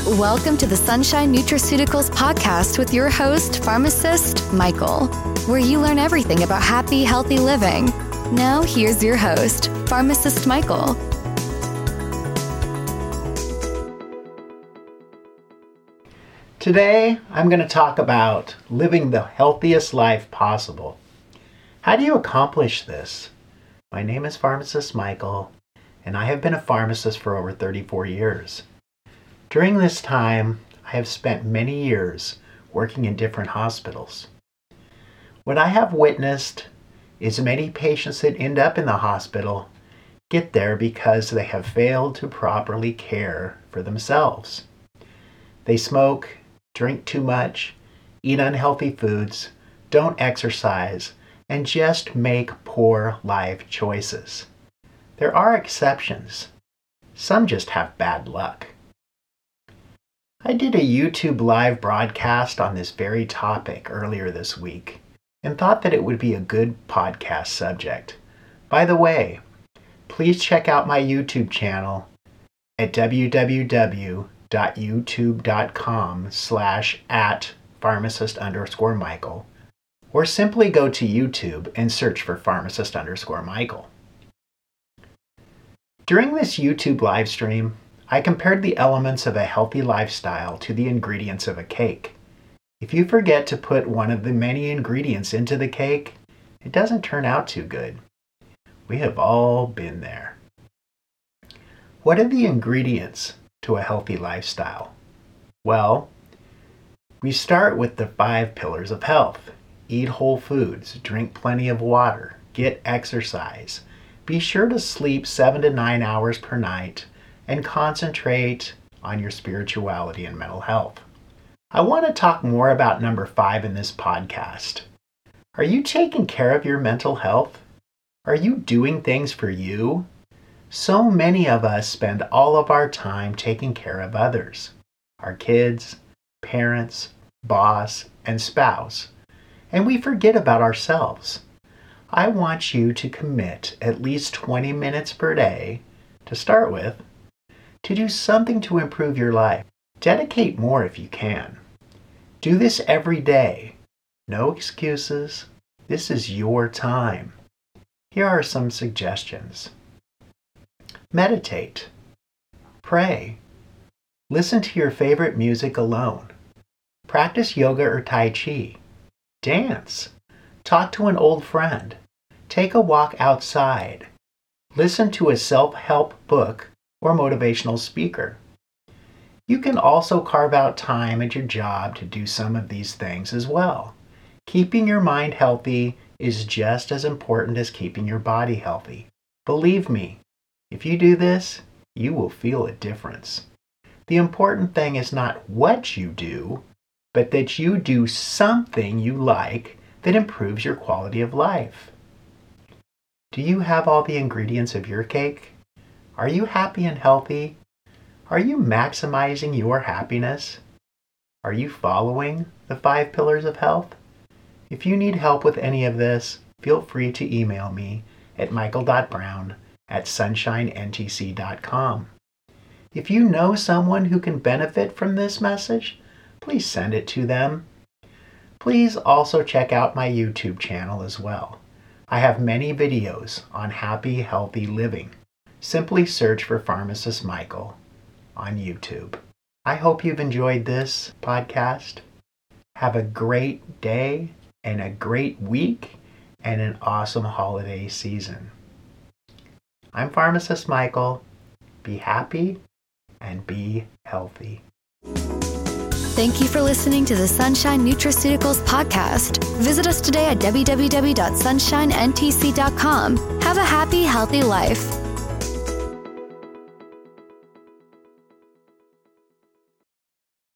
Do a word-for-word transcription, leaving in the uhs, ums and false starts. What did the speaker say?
Welcome to the Sunshine Nutraceuticals podcast with your host, pharmacist Michael, where you learn everything about happy, healthy living. Now, here's your host, pharmacist Michael. Today, I'm going to talk about living the healthiest life possible. How do you accomplish this? My name is pharmacist Michael, and I have been a pharmacist for over thirty-four years. During this time, I have spent many years working in different hospitals. What I have witnessed is many patients that end up in the hospital get there because they have failed to properly care for themselves. They smoke, drink too much, eat unhealthy foods, don't exercise, and just make poor life choices. There are exceptions. Some just have bad luck. I did a YouTube live broadcast on this very topic earlier this week and thought that it would be a good podcast subject. By the way, please check out my YouTube channel at www.youtube.com slash at pharmacist underscore Michael, or simply go to YouTube and search for pharmacist underscore Michael. During this YouTube live stream, I compared the elements of a healthy lifestyle to the ingredients of a cake. If you forget to put one of the many ingredients into the cake, it doesn't turn out too good. We have all been there. What are the ingredients to a healthy lifestyle? Well, we start with the five pillars of health. Eat whole foods, drink plenty of water, get exercise, be sure to sleep seven to nine hours per night, and concentrate on your spirituality and mental health. I want to talk more about number five in this podcast. Are you taking care of your mental health? Are you doing things for you? So many of us spend all of our time taking care of others, our kids, parents, boss, and spouse, and we forget about ourselves. I want you to commit at least twenty minutes per day, to start with, to do something to improve your life. Dedicate more if you can. Do this every day. No excuses. This is your time. Here are some suggestions. Meditate. Pray. Listen to your favorite music alone. Practice yoga or Tai Chi. Dance. Talk to an old friend. Take a walk outside. Listen to a self-help book or motivational speaker. You can also carve out time at your job to do some of these things as well. Keeping your mind healthy is just as important as keeping your body healthy. Believe me, if you do this, you will feel a difference. The important thing is not what you do, but that you do something you like that improves your quality of life. Do you have all the ingredients of your cake? Are you happy and healthy? Are you maximizing your happiness? Are you following the five pillars of health? If you need help with any of this, feel free to email me at michael dot brown at sunshine n t c dot com. If you know someone who can benefit from this message, please send it to them. Please also check out my YouTube channel as well. I have many videos on happy, healthy living. Simply search for Pharmacist Michael on YouTube. I hope you've enjoyed this podcast. Have a great day and a great week and an awesome holiday season. I'm Pharmacist Michael. Be happy and be healthy. Thank you for listening to the Sunshine Nutraceuticals podcast. Visit us today at w w w dot sunshine n t c dot com. Have a happy, healthy life.